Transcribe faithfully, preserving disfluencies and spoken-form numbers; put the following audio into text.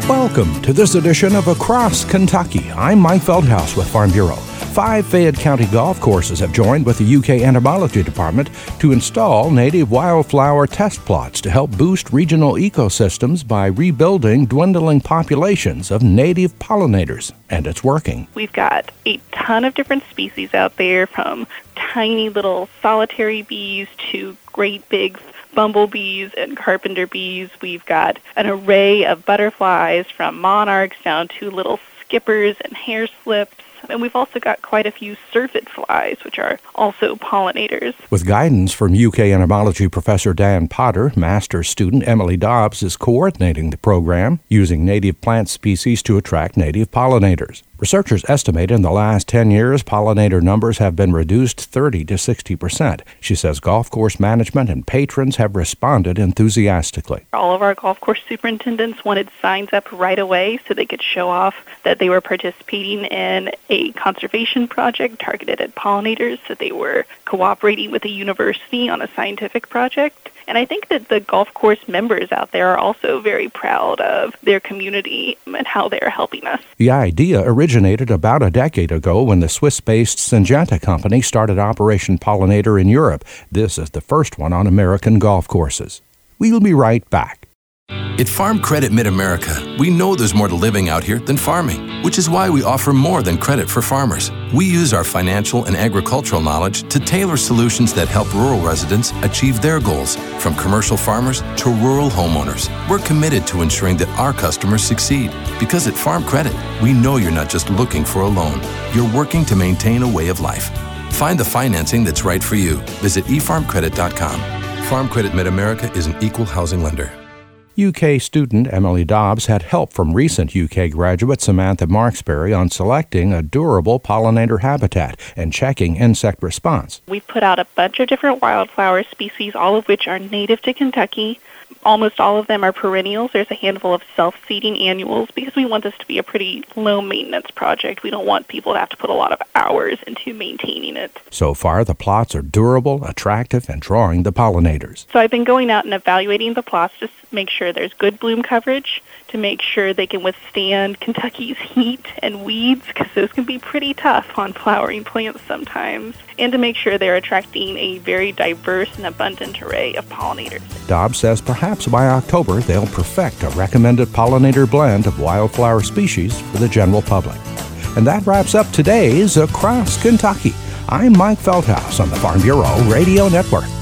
Welcome to this edition of Across Kentucky. I'm Mike Feldhaus with Farm Bureau. Five Fayette County golf courses have joined with the U K Entomology Department to install native wildflower test plots to help boost regional ecosystems by rebuilding dwindling populations of native pollinators. And it's working. We've got a ton of different species out there, from tiny little solitary bees to great big bumblebees and carpenter bees. We've got an array of butterflies, from monarchs down to little skippers and hair slips. And we've also got quite a few syrphid flies, which are also pollinators. With guidance from U K entomology professor Dan Potter, master's student Emily Dobbs is coordinating the program, using native plant species to attract native pollinators. Researchers estimate in the last ten years, pollinator numbers have been reduced thirty to sixty percent. She says golf course management and patrons have responded enthusiastically. All of our golf course superintendents wanted signs up right away so they could show off that they were participating in a conservation project targeted at pollinators, that they were cooperating with a university on a scientific project. And I think that the golf course members out there are also very proud of their community and how they're helping us. The idea originated about a decade ago when the Swiss-based Syngenta company started Operation Pollinator in Europe. This is the first one on American golf courses. We'll be right back. At Farm Credit Mid-America, we know there's more to living out here than farming, which is why we offer more than credit for farmers. We use our financial and agricultural knowledge to tailor solutions that help rural residents achieve their goals, from commercial farmers to rural homeowners. We're committed to ensuring that our customers succeed, because at Farm Credit, we know you're not just looking for a loan. You're working to maintain a way of life. Find the financing that's right for you. Visit e farm credit dot com. Farm Credit Mid-America is an equal housing lender. U K student Emily Dobbs had help from recent U K graduate Samantha Marksberry on selecting a durable pollinator habitat and checking insect response. We've put out a bunch of different wildflower species, all of which are native to Kentucky. Almost all of them are perennials. There's a handful of self-seeding annuals, because we want this to be a pretty low-maintenance project. We don't want people to have to put a lot of hours into maintaining it. So far, the plots are durable, attractive, and drawing the pollinators. So I've been going out and evaluating the plots to make sure there's good bloom coverage, to make sure they can withstand Kentucky's heat and weeds, because those can be pretty tough on flowering plants sometimes, and to make sure they're attracting a very diverse and abundant array of pollinators. Dobbs says perhaps by October they'll perfect a recommended pollinator blend of wildflower species for the general public. And that wraps up today's Across Kentucky. I'm Mike Feldhaus on the Farm Bureau Radio Network.